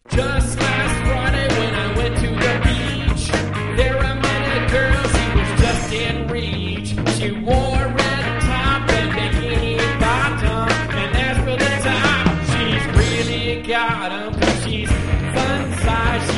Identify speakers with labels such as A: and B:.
A: Just last Friday when I went to the beach, there I met a girl, she was just in reach. She wore a red top and bikini bottom, and as for the top, she's really got 'em, 'cause she's fun size.